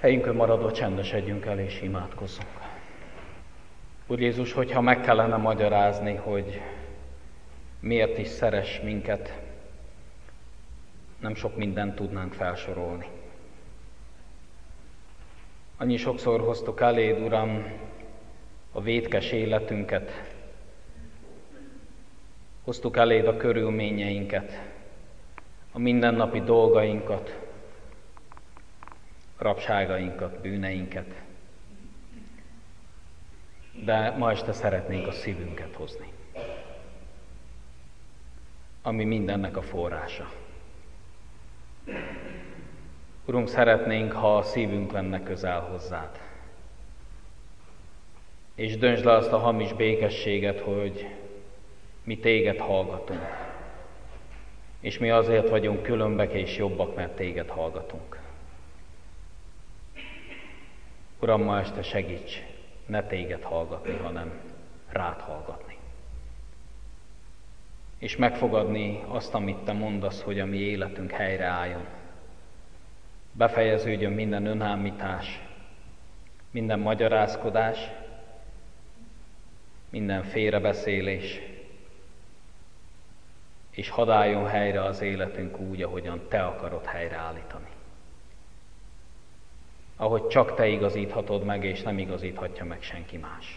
Helyünkön maradva csendesedjünk el és imádkozzunk. Úr Jézus, hogyha meg kellene magyarázni, hogy miért is szeress minket, nem sok mindent tudnánk felsorolni. Annyi sokszor hoztuk eléd, Uram, a vétkes életünket, hoztuk eléd a körülményeinket, a mindennapi dolgainkat, rabságainkat, bűneinket. De ma este szeretnénk a szívünket hozni, ami mindennek a forrása. Urunk, szeretnénk, ha a szívünk lenne közel hozzád. És döntsd le azt a hamis békességet, hogy mi téged hallgatunk. És mi azért vagyunk különbek és jobbak, mert téged hallgatunk. Uram, ma este segíts, ne téged hallgatni, hanem rád hallgatni. És megfogadni azt, amit te mondasz, hogy a mi életünk helyreálljon. Befejeződjön minden önhámítás, minden magyarázkodás, minden félrebeszélés, és hadd álljon helyre az életünk úgy, ahogyan te akarod helyreállítani. Ahogy csak te igazíthatod meg, és nem igazíthatja meg senki más.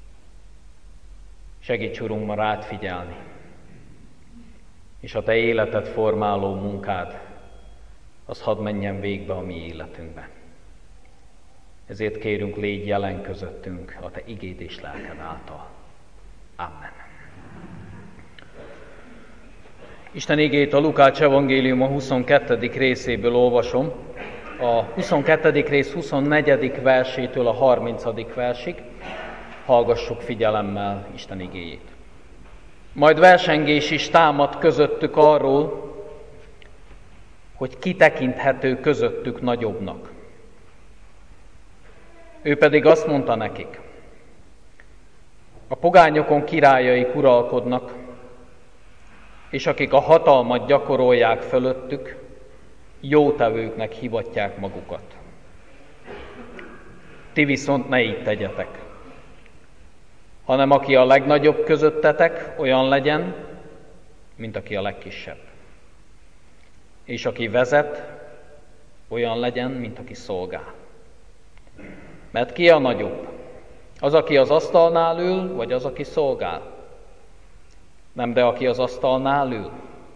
Segíts, Urunk, ma rád figyelni, és a te életet formáló munkád, az hadd menjen végbe a mi életünkbe. Ezért kérünk, légy jelen közöttünk a te igéd és lelked által. Amen. Isten igét a Lukács evangélium a 22. részéből olvasom, a 22. rész 24. versétől a 30. versig. Hallgassuk figyelemmel Isten igéjét. Majd versengés is támad közöttük arról, hogy ki tekinthető közöttük nagyobbnak. Ő pedig azt mondta nekik: a pogányokon királyaik uralkodnak, és akik a hatalmat gyakorolják fölöttük, jótevőknek hivatják magukat. Ti viszont ne így tegyetek, hanem aki a legnagyobb közöttetek, olyan legyen, mint aki a legkisebb. És aki vezet, olyan legyen, mint aki szolgál. Mert ki a nagyobb? Az, aki az asztalnál ül, vagy az, aki szolgál? Nem, de aki az asztalnál ül.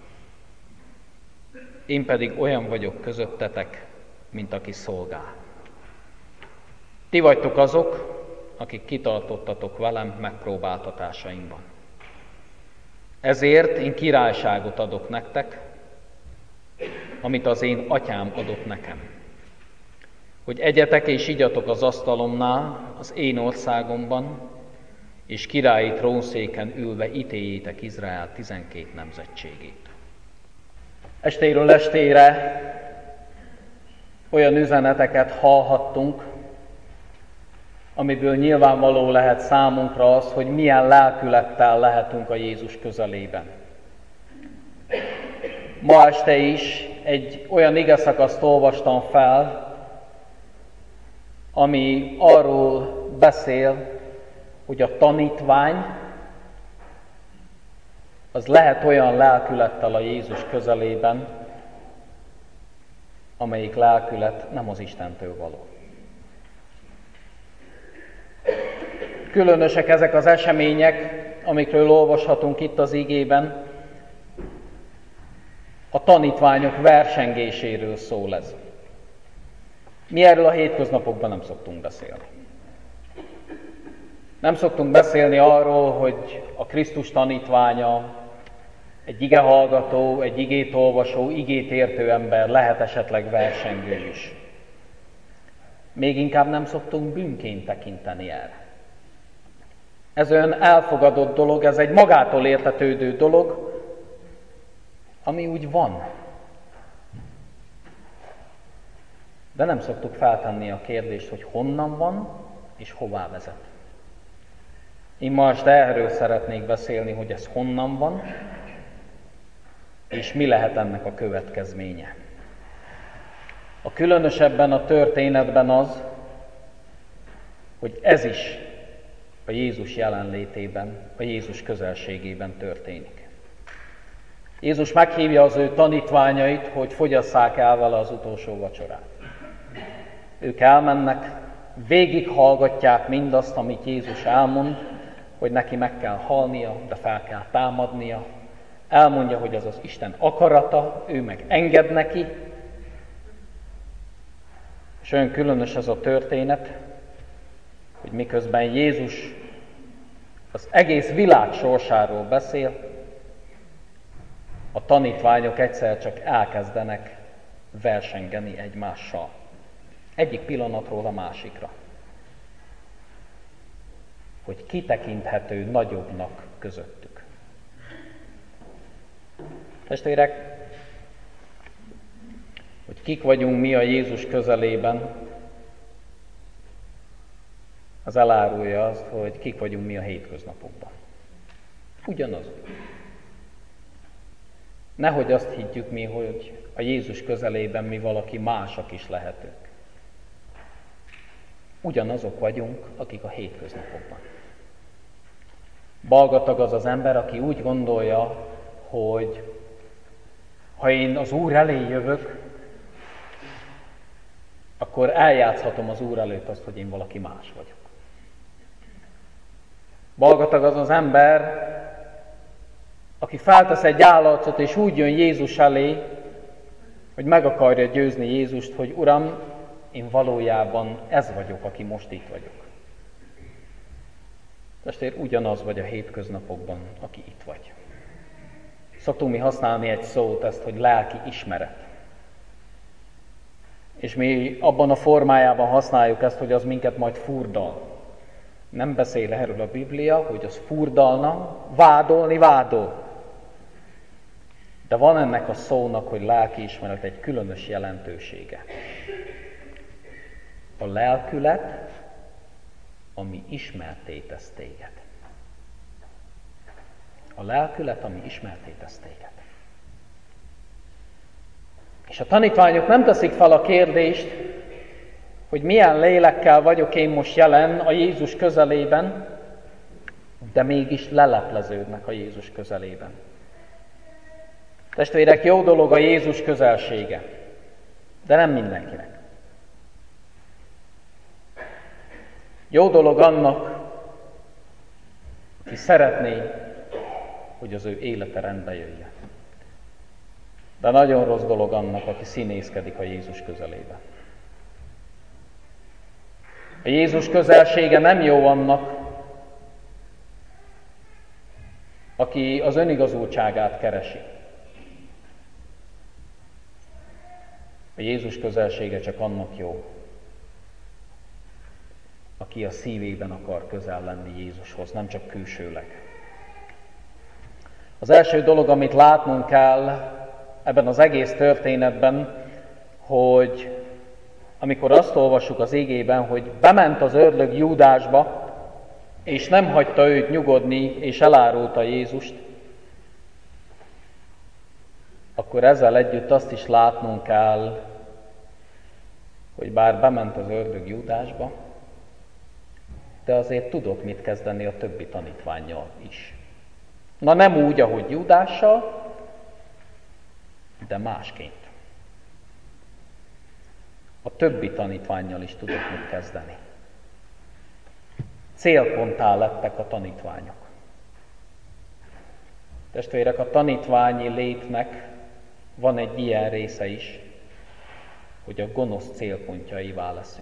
Én pedig olyan vagyok közöttetek, mint aki szolgál. Ti vagytok azok, akik kitartottatok velem megpróbáltatásaimban. Ezért én királyságot adok nektek, amit az én atyám adott nekem. Hogy egyetek és igyatok az asztalomnál, az én országomban, és királyi trónszéken ülve ítéljétek Izrael 12 nemzetségét. Estéről estére olyan üzeneteket hallhattunk, amiből nyilvánvaló lehet számunkra az, hogy milyen lelkülettel lehetünk a Jézus közelében. Ma este is egy olyan igeszakaszt olvastam fel, ami arról beszél, hogy a tanítvány az lehet olyan lelkülettel a Jézus közelében, amelyik lelkület nem az Istentől való. Különösek ezek az események, amikről olvashatunk itt az igében. A tanítványok versengéséről szól ez. Mi erről a hétköznapokban nem szoktunk beszélni. Nem szoktunk beszélni arról, hogy a Krisztus tanítványa, egy igehallgató, egy igét olvasó, igét értő ember lehet esetleg versengő is. Még inkább nem szoktunk bűnként tekinteni erre. Ez olyan elfogadott dolog, ez egy magától értetődő dolog, ami úgy van. De nem szoktuk feltenni a kérdést, hogy honnan van és hová vezet. Én ma este erről szeretnék beszélni, hogy ez honnan van, és mi lehet ennek a következménye. A különösebben a történetben az, hogy ez is a Jézus jelenlétében, a Jézus közelségében történik. Jézus meghívja az ő tanítványait, hogy fogyasszák el vele az utolsó vacsorát. Ők elmennek, végighallgatják mindazt, amit Jézus elmond, hogy neki meg kell halnia, de fel kell támadnia. Elmondja, hogy az az Isten akarata, ő meg enged neki. És olyan különös ez a történet, hogy miközben Jézus az egész világ sorsáról beszél, a tanítványok egyszer csak elkezdenek versengeni egymással. Egyik pillanatról a másikra. Hogy ki tekinthető nagyobbnak közöttük. Testvérek, hogy kik vagyunk mi a Jézus közelében, az elárulja azt, hogy kik vagyunk mi a hétköznapokban. Ugyanaz. Nehogy azt higgyük mi, hogy a Jézus közelében mi valaki másak is lehetünk. Ugyanazok vagyunk, akik a hétköznapokban. Balgatag az az ember, aki úgy gondolja, hogy ha én az Úr elé jövök, akkor eljátszhatom az Úr előtt azt, hogy én valaki más vagyok. Balgatag az az ember, aki feltesz egy állarcot, és úgy jön Jézus elé, hogy meg akarja győzni Jézust, hogy Uram, én valójában ez vagyok, aki most itt vagyok. Testvér, ugyanaz vagy a hétköznapokban, aki itt vagy. Szoktunk mi használni egy szót, ezt, hogy lelki ismeret. És mi abban a formájában használjuk ezt, hogy az minket majd furdal. Nem beszél erről a Biblia, hogy az furdalna, vádolni vádol. De van ennek a szónak, hogy lelkiismeret, egy különös jelentősége. A lelkület, ami ismertté tesz téged. A lelkület, ami ismertté tesz téged. És a tanítványok nem teszik fel a kérdést, hogy milyen lélekkel vagyok én most jelen a Jézus közelében, de mégis lelepleződnek a Jézus közelében. Testvérek, jó dolog a Jézus közelsége, de nem mindenkinek. Jó dolog annak, aki szeretné, hogy az ő élete rendbe jöjjön. De nagyon rossz dolog annak, aki színészkedik a Jézus közelében. A Jézus közelsége nem jó annak, aki az önigazultságát keresi. A Jézus közelsége csak annak jó, aki a szívében akar közel lenni Jézushoz, nem csak külsőleg. Az első dolog, amit látnunk kell ebben az egész történetben, hogy amikor azt olvassuk az igében, hogy bement az ördög Júdásba, és nem hagyta őt nyugodni, és elárulta Jézust, akkor ezzel együtt azt is látnunk kell, hogy bár bement az ördög Júdásba, de azért tudott mit kezdeni a többi tanítvánnyal is. Na nem úgy, ahogy Júdással, de másként. A többi tanítvánnyal is tudott mit kezdeni. Célponttá lettek a tanítványok. Testvérek, a tanítványi létnek van egy ilyen része is, hogy a gonosz célpontjaivá leszünk.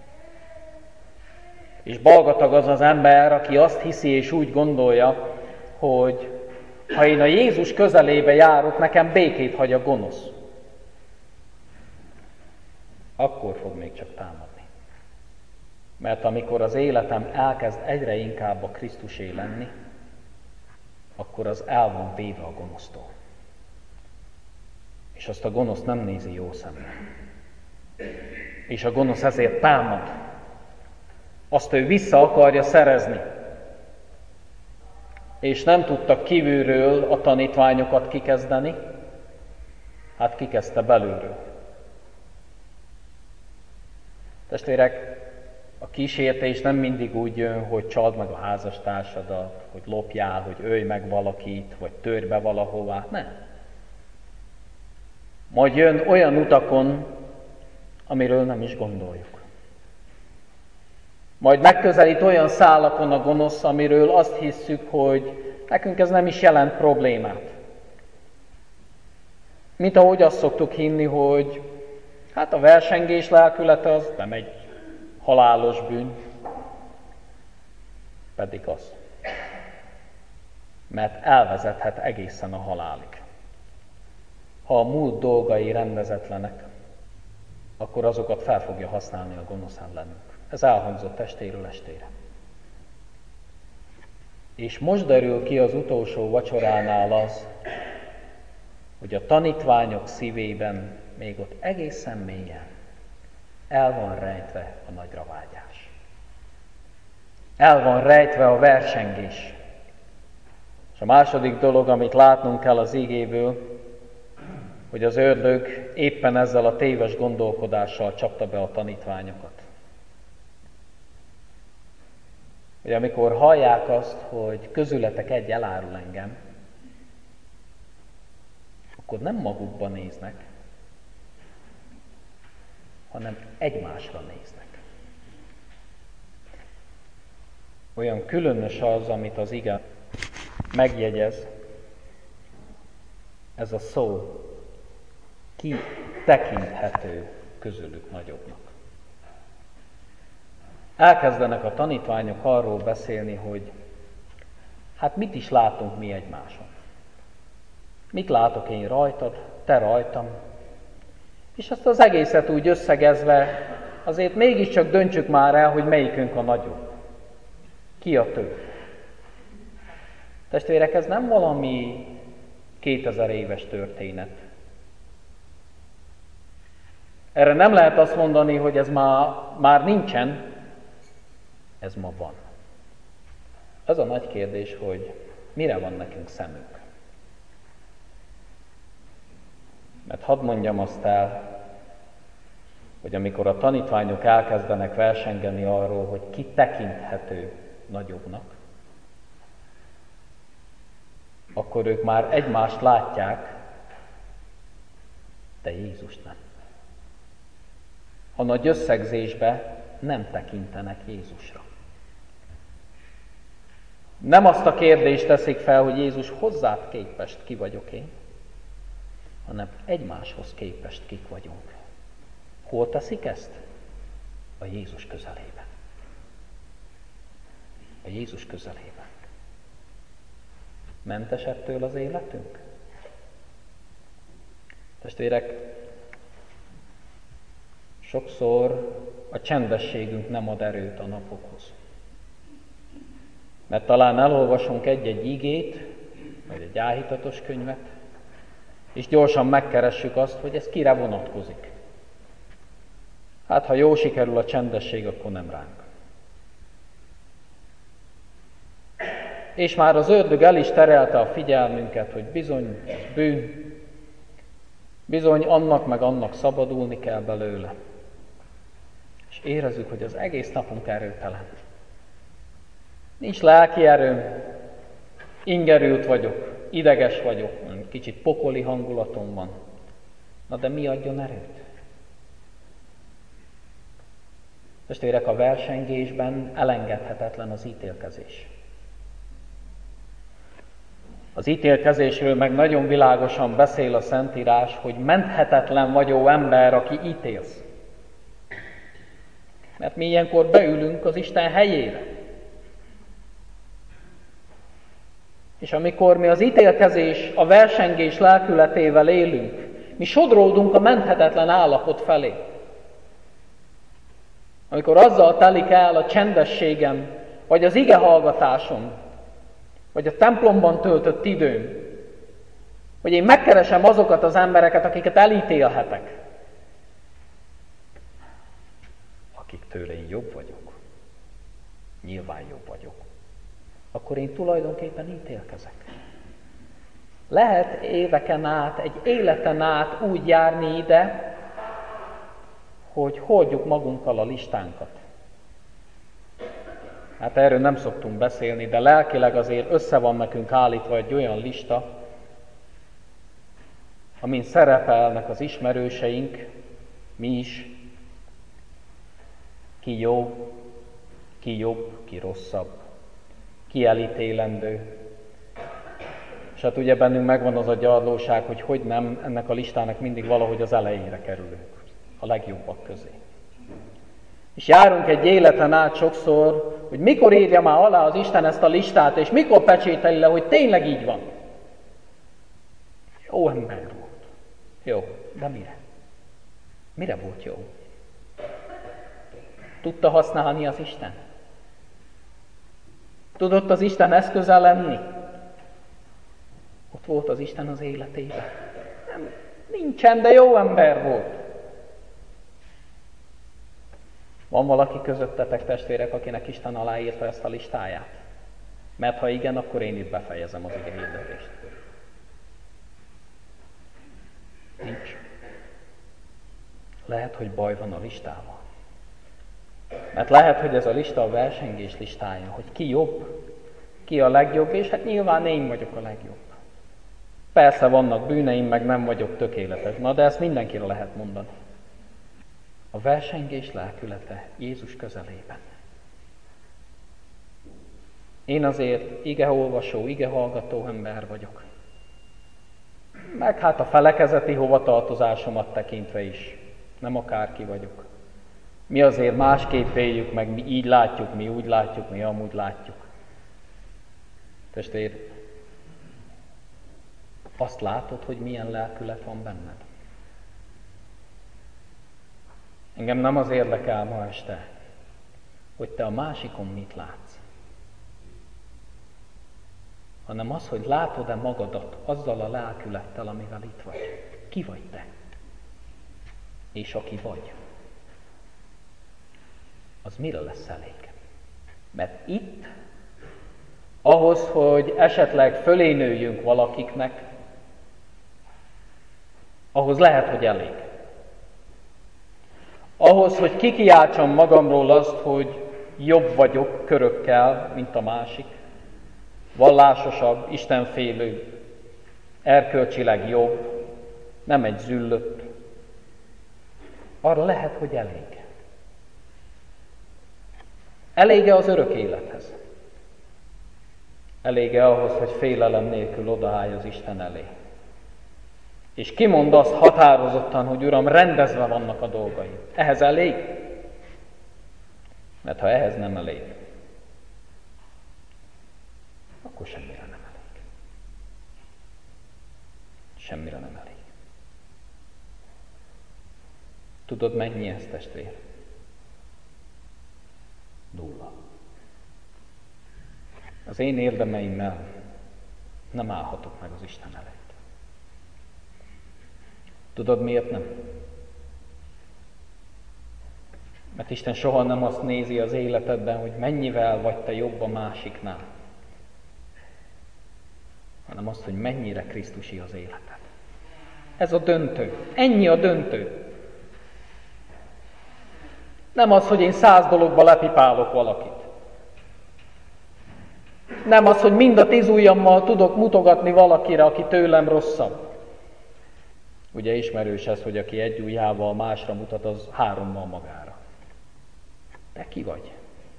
És balgatag az az ember, aki azt hiszi és úgy gondolja, hogy ha én a Jézus közelébe járok, nekem békét hagy a gonosz. Akkor fog még csak támadni. Mert amikor az életem elkezd egyre inkább a Krisztusé lenni, akkor az el van véve a gonosztól. És azt a gonosz nem nézi jó szemmel. És a gonosz ezért támad. Azt ő vissza akarja szerezni. És nem tudtak kívülről a tanítványokat kikezdeni, hát kikezdte belülről. Testvérek, a kísértés nem mindig úgy jön, hogy csald meg a házastársadat, hogy lopjál, hogy ölj meg valakit, vagy törj be valahová. Nem. Majd jön olyan utakon, amiről nem is gondoljuk. Majd megközelít olyan szálakon a gonosz, amiről azt hisszük, hogy nekünk ez nem is jelent problémát. Mint ahogy azt szoktuk hinni, hogy hát a versengés lelkülete az nem egy halálos bűn, pedig az. Mert elvezethet egészen a halálig. Ha a múlt dolgai rendezetlenek, akkor azokat fel fogja használni a gonosz ellenünk. Ez elhangzott estéről estére. És most derül ki az utolsó vacsoránál az, hogy a tanítványok szívében még ott egészen mélyen el van rejtve a nagyra vágyás. El van rejtve a versengés. És a második dolog, amit látnunk kell az igéből, hogy az ördög éppen ezzel a téves gondolkodással csapta be a tanítványokat. Hogy amikor hallják azt, hogy közületek egy elárul engem, akkor nem magukba néznek, hanem egymásra néznek. Olyan különös az, amit az ige megjegyez, ez a szó, ki tekinthető közülük nagyobbnak. Elkezdenek a tanítványok arról beszélni, hogy hát mit is látunk mi egymáson. Mit látok én rajtad, te rajtam, és ezt az egészet úgy összegezve azért mégiscsak döntsük már el, hogy melyikünk a nagyobb. Ki a több. Testvérek, ez nem valami 2000 éves történet. Erre nem lehet azt mondani, hogy ez már nincsen, ez ma van. Az a nagy kérdés, hogy mire van nekünk szemünk. Mert hadd mondjam azt el, hogy amikor a tanítványok elkezdenek versengeni arról, hogy ki tekinthető nagyobbnak, akkor ők már egymást látják, de Jézust nem. A nagy összegzésbe nem tekintenek Jézusra. Nem azt a kérdést teszik fel, hogy Jézus hozzád képest ki vagyok én, hanem egymáshoz képest kik vagyunk. Hol teszik ezt? A Jézus közelében. A Jézus közelében. Mentes ettől az életünk? Testvérek, sokszor a csendességünk nem ad erőt a napokhoz. Mert talán elolvasunk egy-egy igét, vagy egy áhítatos könyvet, és gyorsan megkeressük azt, hogy ez kire vonatkozik. Hát, ha jól sikerül a csendesség, akkor nem ránk. És már az ördög el is terelte a figyelmünket, hogy bizony ez bűn, bizony annak meg annak szabadulni kell belőle. És érezzük, hogy az egész napunk erőtelen. Nincs lelki erőm, ingerült vagyok, ideges vagyok, kicsit pokoli hangulatom van. Na de mi adjon erőt? Testvérek, a versengésben elengedhetetlen az ítélkezés. Az ítélkezésről meg nagyon világosan beszél a Szentírás, hogy menthetetlen vagy, ó ember, aki ítélsz. Mert mi ilyenkor beülünk az Isten helyére. És amikor mi az ítélkezés, a versengés lelkületével élünk, mi sodródunk a menthetetlen állapot felé. Amikor azzal telik el a csendességem, vagy az igehallgatásom, vagy a templomban töltött időm, hogy én megkeresem azokat az embereket, akiket elítélhetek, akik tőle én jobb vagyok, nyilván jobb vagyok, akkor én tulajdonképpen ítélkezek. Lehet éveken át, egy életen át úgy járni ide, hogy hordjuk magunkkal a listánkat. Hát erről nem szoktunk beszélni, de lelkileg azért össze van nekünk állítva egy olyan lista, amin szerepelnek az ismerőseink, mi is, ki jó, ki jobb, ki rosszabb, ki elítélendő. És hát ugye bennünk megvan az a gyarlóság, hogy nem, ennek a listának mindig valahogy az elejére kerülünk, a legjobbak közé. És járunk egy életen át sokszor, hogy mikor írja már alá az Isten ezt a listát, és mikor pecsételi le, hogy tényleg így van. Jó ember volt. Jó, de mire? Mire volt jó? Tudta használni az Isten? Tudott az Isten eszköze lenni? Ott volt az Isten az életében. Nem, nincsen, de jó ember volt. Van valaki közöttetek, testvérek, akinek Isten aláírta ezt a listáját? Mert ha igen, akkor én itt befejezem az ige hirdetést. Nincs. Lehet, hogy baj van a listával. Mert lehet, hogy ez a lista a versengés listája, hogy ki jobb, ki a legjobb, és hát nyilván én vagyok a legjobb. Persze vannak bűneim, meg nem vagyok tökéletes, na de ezt mindenkire lehet mondani. A versengés lelkülete Jézus közelében. Én azért igeolvasó, igehallgató ember vagyok. Meg hát a felekezeti hovatartozásomat tekintve is. Nem akárki vagyok. Mi azért másképp éljük meg, mi így látjuk, mi úgy látjuk, mi amúgy látjuk. Testvér, azt látod, hogy milyen lelkület van benned? Engem nem az érdekel ma este, hogy te a másikon mit látsz, hanem az, hogy látod-e magadat azzal a lelkülettel, amivel itt vagy. Ki vagy te? És aki vagy, az mire lesz elég? Mert itt, ahhoz, hogy esetleg fölé nőjünk valakiknek, ahhoz lehet, hogy elég. Ahhoz, hogy kikiáltsam magamról azt, hogy jobb vagyok körökkel, mint a másik, vallásosabb, istenfélőbb, erkölcsileg jobb, nem egy züllött, arra lehet, hogy elég. Elége az örök élethez? Elége ahhoz, hogy félelem nélkül odaállj az Isten elé? És kimond azt határozottan, hogy Uram, rendezve vannak a dolgaim. Ehhez elég? Mert ha ehhez nem elég, akkor semmire nem elég. Semmire nem elég. Tudod, mennyi ez, testvér? 0. Az én érdemeimmel nem állhatok meg az Isten előtt. Tudod, miért nem? Mert Isten soha nem azt nézi az életedben, hogy mennyivel vagy te jobb a másiknál, hanem azt, hogy mennyire Krisztusi az életed. Ez a döntő. Ennyi a döntő. Nem az, hogy én 100 dologba lepipálok valakit. Nem az, hogy mind a 10 ujjammal tudok mutogatni valakire, aki tőlem rosszabb. Ugye ismerős ez, hogy aki egy ujjával másra mutat, az 3-mal magára. Te ki vagy?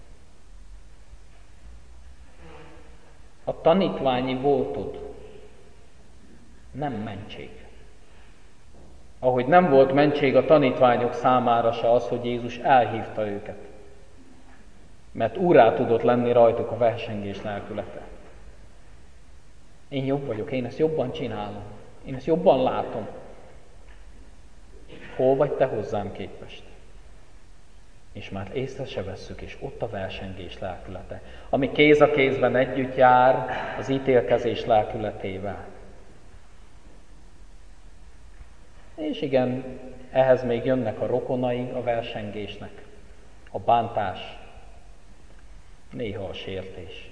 A tanítványi voltod nem mentség. Ahogy nem volt mentség a tanítványok számára se az, hogy Jézus elhívta őket. Mert úrrá tudott lenni rajtuk a versengés lelkülete. Én jobb vagyok, én ezt jobban csinálom. Én ezt jobban látom. Hol vagy te hozzám képest? És már észre se vesszük, és ott a versengés lelkülete, ami kéz a kézben együtt jár az ítélkezés lelkületével. És igen, ehhez még jönnek a rokonai a versengésnek, a bántás, néha a sértés,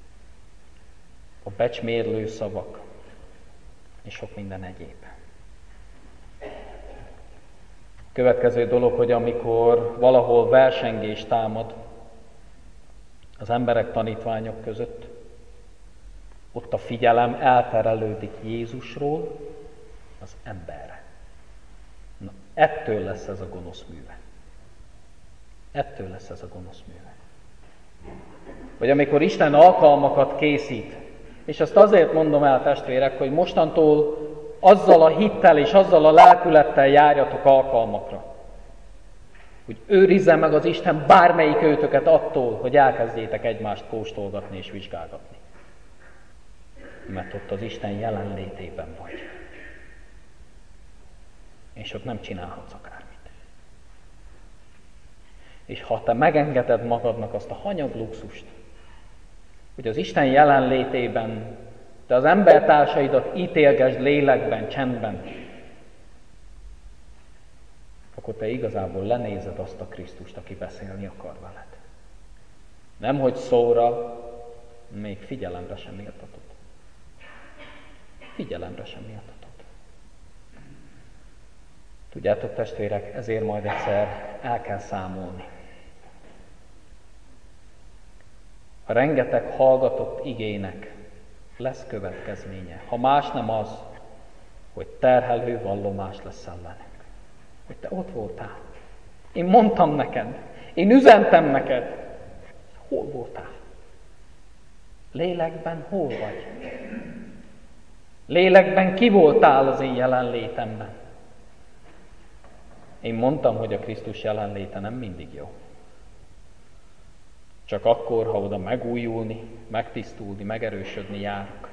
a becsmérlő szavak, és sok minden egyéb. Következő dolog, hogy amikor valahol versengés támad az emberek, tanítványok között, ott a figyelem elterelődik Jézusról az emberre. Na, ettől lesz ez a gonosz műve. Ettől lesz ez a gonosz műve. Vagy amikor Isten alkalmakat készít, és ezt azért mondom el, testvérek, hogy mostantól azzal a hittel és azzal a lelkülettel járjatok alkalmakra, hogy őrizze meg az Isten bármelyik őtöket attól, hogy elkezdjétek egymást kóstolgatni és vizsgálgatni. Mert ott az Isten jelenlétében vagy. És ott nem csinálhatsz akármit. És ha te megengeded magadnak azt a hanyag luxust, hogy az Isten jelenlétében te az embertársaidat ítélgesd lélekben, csendben, akkor te igazából lenézed azt a Krisztust, aki beszélni akar veled. Nemhogy szóra, még figyelemre sem méltatod. Figyelemre sem méltatod. Tudjátok, testvérek, ezért majd egyszer el kell számolni. A rengeteg hallgatott igének lesz következménye, ha más nem az, hogy terhelő vallomás lesz ellenünk. Hogy te ott voltál. Én mondtam neked, én üzentem neked. Hol voltál? Lélekben hol vagy? Lélekben ki voltál az én jelenlétemben? Én mondtam, hogy a Krisztus jelenléte nem mindig jó. Csak akkor, ha oda megújulni, megtisztulni, megerősödni járok.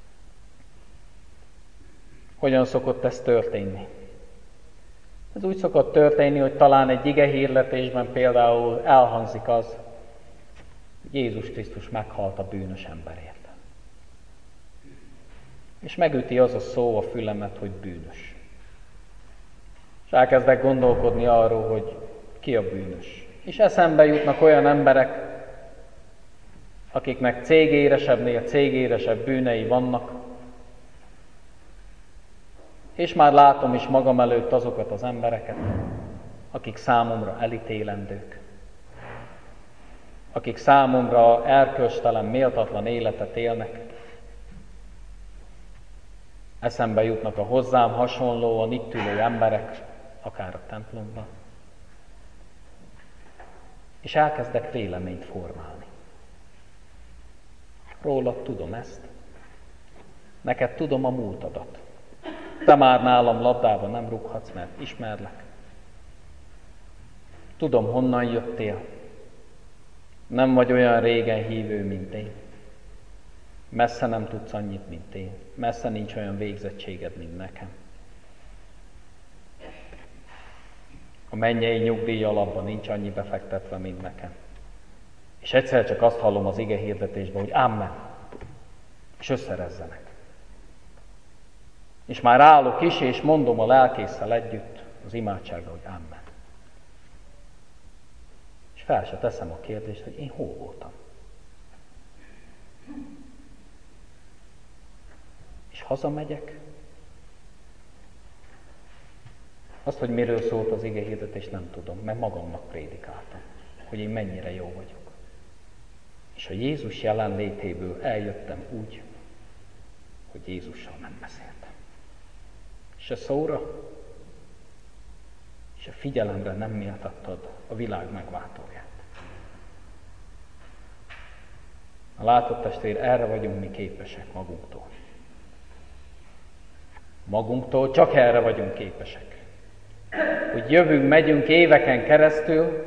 Hogyan szokott ez történni? Ez úgy szokott történni, hogy talán egy igehirdetésben például elhangzik az, hogy Jézus Krisztus meghalt a bűnös emberért. És megüti az a szó a fülemet, hogy bűnös. És elkezdek gondolkodni arról, hogy ki a bűnös. És eszembe jutnak olyan emberek, akiknek cégéresebbnél cégéresebb bűnei vannak, és már látom is magam előtt azokat az embereket, akik számomra elítélendők, akik számomra erkölcstelen, méltatlan életet élnek. Eszembe jutnak a hozzám hasonlóan itt ülő emberek, akár a templomban, és elkezdek véleményt formálni. Rólad tudom ezt, neked tudom a múltadat. Te már nálam labdába nem rúghatsz, mert ismerlek. Tudom, honnan jöttél. Nem vagy olyan régen hívő, mint én. Messze nem tudsz annyit, mint én. Messze nincs olyan végzettséged, mint nekem. A mennyei nyugdíj alapban nincs annyi befektetve, mint nekem. És egyszer csak azt hallom az ige hirdetésben, hogy ámen, és összerezzenek. És már állok is, és mondom a lelkésszel együtt az imádságra, hogy ámen. És fel se teszem a kérdést, hogy én hol voltam. És hazamegyek. Azt, hogy miről szólt az ige hirdetés, nem tudom, mert magamnak prédikáltam, hogy én mennyire jó vagyok. És a Jézus jelenlétéből eljöttem úgy, hogy Jézussal nem beszéltem. És a szóra, és a figyelemre nem méltattad a világ megváltóját. A látott testvér, erre vagyunk mi képesek magunktól. Magunktól csak erre vagyunk képesek. Hogy jövünk, megyünk éveken keresztül,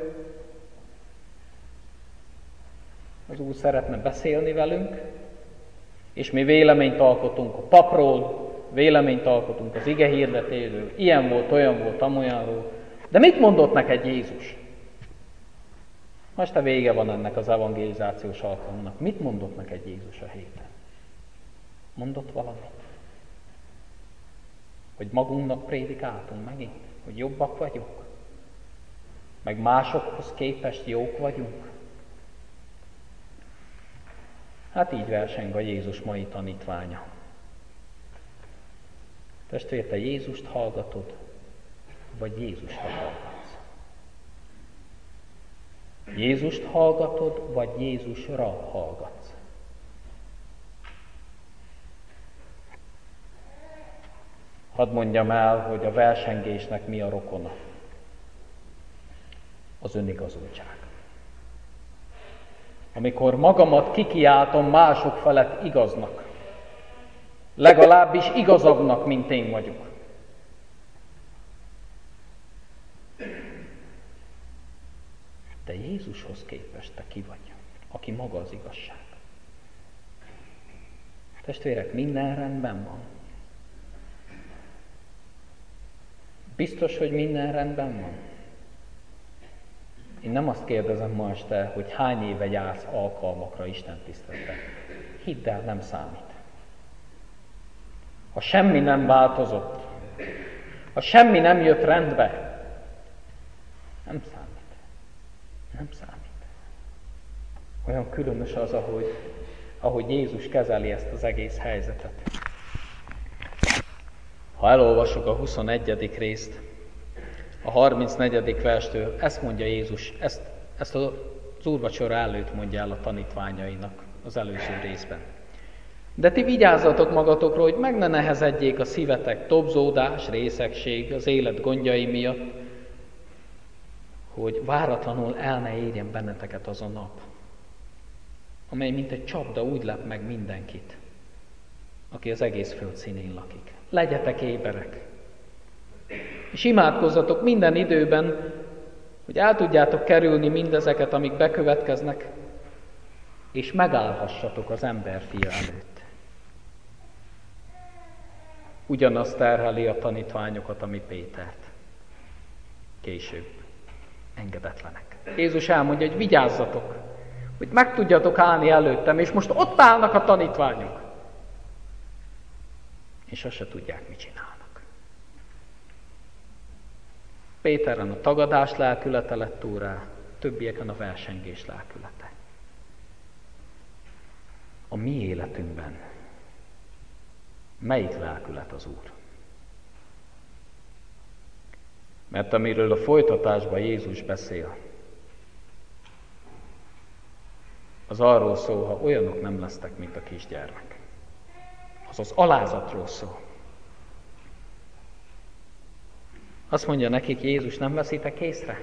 az Úr szeretne beszélni velünk, és mi véleményt alkotunk a papról, véleményt alkotunk az ige hirdetéről, ilyen volt, olyan volt, amolyanról. De mit mondott neked Jézus? Most a vége van ennek az evangelizációs alkalomnak. Mit mondott neked Jézus a héten? Mondott valamit? Hogy magunknak prédikáltunk megint? Hogy jobbak vagyunk? Meg másokhoz képest jók vagyunk? Hát így verseng a Jézus mai tanítványa. Testvér, te Jézust hallgatod, vagy Jézusra hallgatsz? Jézust hallgatod, vagy Jézusra hallgatsz? Hadd mondjam el, hogy a versengésnek mi a rokona. Az önigazoltság. Amikor magamat kikiáltom mások felett igaznak, legalábbis igazabbnak, mint én vagyok. De Jézushoz képest te ki vagy, aki maga az igazság. Testvérek, minden rendben van. Biztos, hogy minden rendben van? Én nem azt kérdezem ma este, hogy hány éve jársz alkalmakra Isten tiszteletre. Hidd el, nem számít. Ha semmi nem változott, ha semmi nem jött rendbe, nem számít. Nem számít. Olyan különös az, ahogy Jézus kezeli ezt az egész helyzetet. Ha elolvasok a 21. részt, a 34. verstől, ezt mondja Jézus, ezt az úrvacsora előtt mondja el a tanítványainak az előző részben. De ti vigyázzatok magatokról, hogy meg ne nehezedjék a szívetek tobzódás, részegség az élet gondjai miatt, hogy váratlanul el ne érjen benneteket az a nap, amely mint egy csapda úgy lep meg mindenkit, aki az egész föld színén lakik. Legyetek éberek, és imádkozzatok minden időben, hogy el tudjátok kerülni mindezeket, amik bekövetkeznek, és megállhassatok az emberfia előtt. Ugyanazt terheli a tanítványokat, ami Pétert. Később engedetlenek. Jézus elmondja, hogy vigyázzatok, hogy meg tudjatok állni előttem, és most ott állnak a tanítványok. És azt se tudják, mit csinálnak. Péteren a tagadás lelkülete lett úrrá, többieken a versengés lelkülete. A mi életünkben melyik lelkület az Úr? Mert amiről a folytatásban Jézus beszél, az arról szól, ha olyanok nem lesztek, mint a kisgyermek. Az az alázatról szól. Azt mondja nekik Jézus, nem veszitek észre?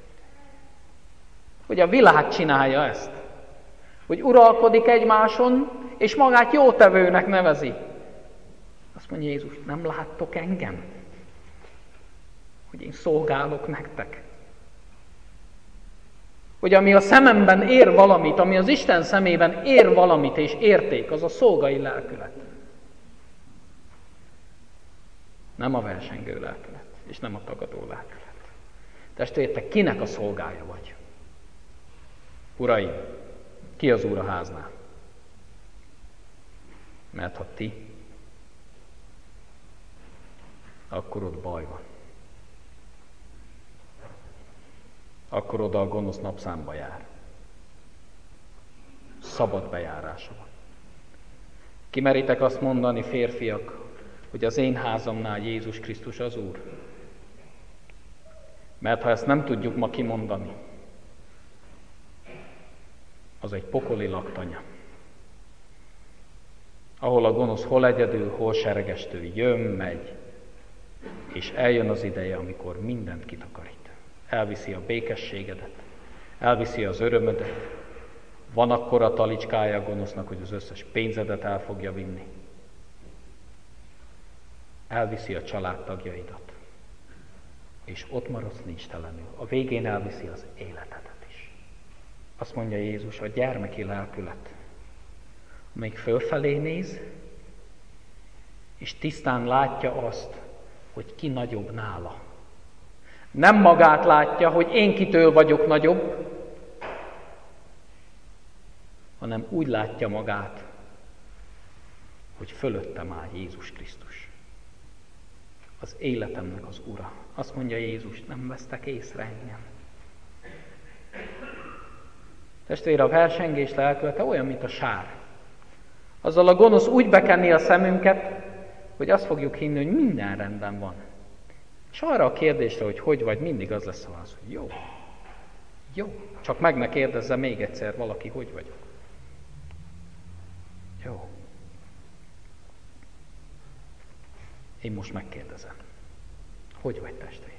Hogy a világ csinálja ezt. Hogy uralkodik egymáson, és magát jótevőnek nevezi. Azt mondja Jézus, nem láttok engem? Hogy én szolgálok nektek. Hogy ami a szememben ér valamit, ami az Isten szemében ér valamit és érték, az a szolgai lelkület. Nem a versengő lelkület, és nem a tagadó lelkület. Testvérek, kinek a szolgája vagy? Uraim, ki az úr a háznál? Mert ha ti, akkor ott baj van. Akkor oda a gonosz napszámba jár. Szabad bejárása van. Kimeritek azt mondani, férfiak, hogy az én házamnál Jézus Krisztus az Úr? Mert ha ezt nem tudjuk ma kimondani, az egy pokoli laktanya, ahol a gonosz hol egyedül, hol seregestől jön, megy, és eljön az ideje, amikor mindent kitakarít. Elviszi a békességedet, elviszi az örömödet, van akkora talicskája a gonosznak, hogy az összes pénzedet el fogja vinni. Elviszi a családtagjaidat, és ott maradsz nincstelenül. A végén elviszi az életedet is. Azt mondja Jézus, a gyermeki lelkület, amelyik fölfelé néz, és tisztán látja azt, hogy ki nagyobb nála. Nem magát látja, hogy én kitől vagyok nagyobb, hanem úgy látja magát, hogy fölöttem áll Jézus Krisztus. Az életemnek az Ura. Azt mondja Jézus, nem vesztek észre engem. Testvére, a versengés lelkülete olyan, mint a sár. Azzal a gonosz úgy bekenni a szemünket, hogy azt fogjuk hinni, hogy minden rendben van. És arra a kérdésre, hogy vagy, mindig az lesz a válasz, hogy jó. Jó. Csak meg ne kérdezze még egyszer valaki, hogy vagyok. Jó. Én most megkérdezem. Hogy vagy, testvér?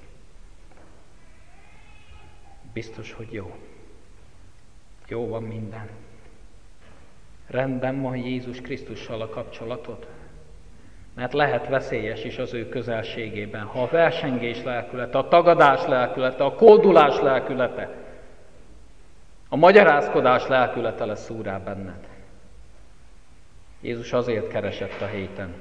Biztos, hogy jó. Jó van minden. Rendben van Jézus Krisztussal a kapcsolatod. Mert lehet veszélyes is az ő közelségében, ha a versengés lelkülete, a tagadás lelkülete, a koldulás lelkülete, a magyarázkodás lelkülete lesz úrrá benned. Jézus azért keresett a héten,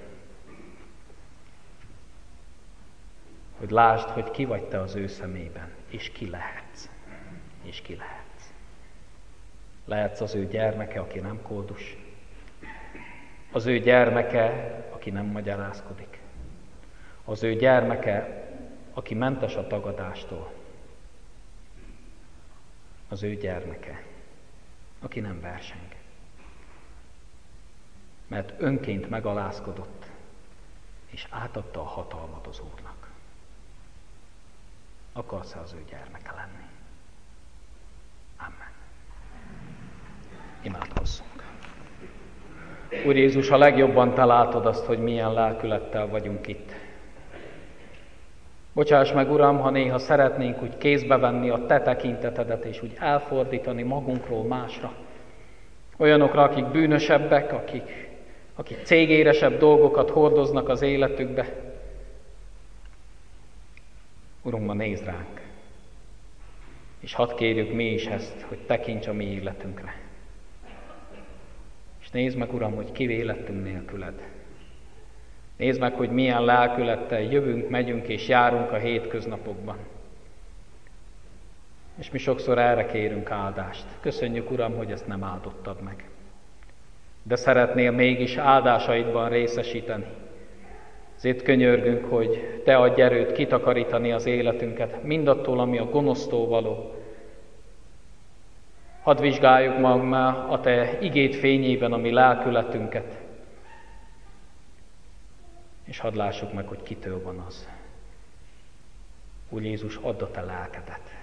hogy lásd, hogy ki vagy te az ő szemében, és ki lehetsz. És ki lehetsz. Lehetsz az ő gyermeke, aki nem koldus. Az ő gyermeke, aki nem magyarázkodik. Az ő gyermeke, aki mentes a tagadástól. Az ő gyermeke, aki nem verseng. Mert önként megalázkodott, és átadta a hatalmat az Úrnak. Akarsz-e az ő gyermeke lenni? Amen. Imádkozzunk. Úr Jézus, a legjobban te látod azt, hogy milyen lelkülettel vagyunk itt. Bocsáss meg, Uram, ha néha szeretnénk úgy kézbe venni a te tekintetedet, és úgy elfordítani magunkról másra. Olyanokra, akik bűnösebbek, akik cégéresebb dolgokat hordoznak az életükbe. Urunk, ma nézd ránk, és hadd kérjük mi is ezt, hogy tekints a mi életünkre. És nézd meg, Uram, hogy ki életünk nélküled. Nézd meg, hogy milyen lelkülettel jövünk, megyünk és járunk a hétköznapokban. És mi sokszor erre kérünk áldást. Köszönjük, Uram, hogy ezt nem áldottad meg. De szeretnél mégis áldásaidban részesíteni. Ezért könyörgünk, hogy te adj erőt kitakarítani az életünket, mindattól, ami a gonosztól való. Hadd vizsgáljuk mag már a te igéd fényében a mi lelkületünket, és hadd lássuk meg, hogy kitől van az. Úr Jézus, add a te lelkedet,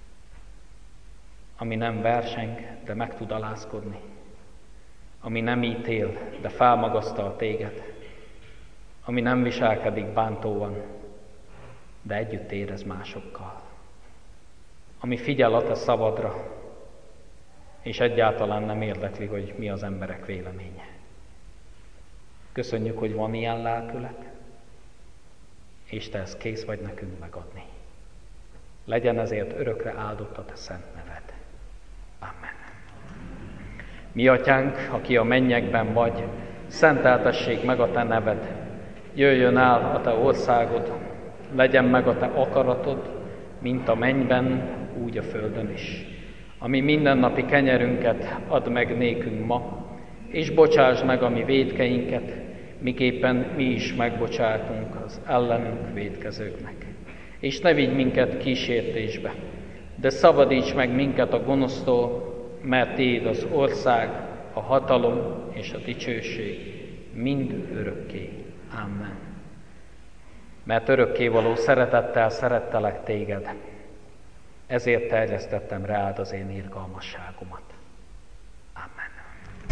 ami nem verseng, de meg tud alázkodni, ami nem ítél, de felmagasztal téged, ami nem viselkedik bántóan, de együtt érez másokkal, ami figyel a te szavadra, és egyáltalán nem érdekli, hogy mi az emberek véleménye. Köszönjük, hogy van ilyen lelkület, és te ezt kész vagy nekünk megadni. Legyen ezért örökre áldott a te szent neved. Amen. Mi atyánk, aki a mennyekben vagy, szenteltessék meg a te neved. Jöjjön el a te országod, legyen meg a te akaratod, mint a mennyben, úgy a földön is. Ami mindennapi kenyerünket add meg nékünk ma, és bocsásd meg a mi vétkeinket, miképpen mi is megbocsátunk az ellenünk vétkezőknek. És ne vigy minket kísértésbe, de szabadíts meg minket a gonosztól, mert tiéd az ország, a hatalom és a dicsőség mind örökké. Amen. Mert örökkévaló szeretettel szerettelek téged, ezért terjesztettem rád az én irgalmasságomat.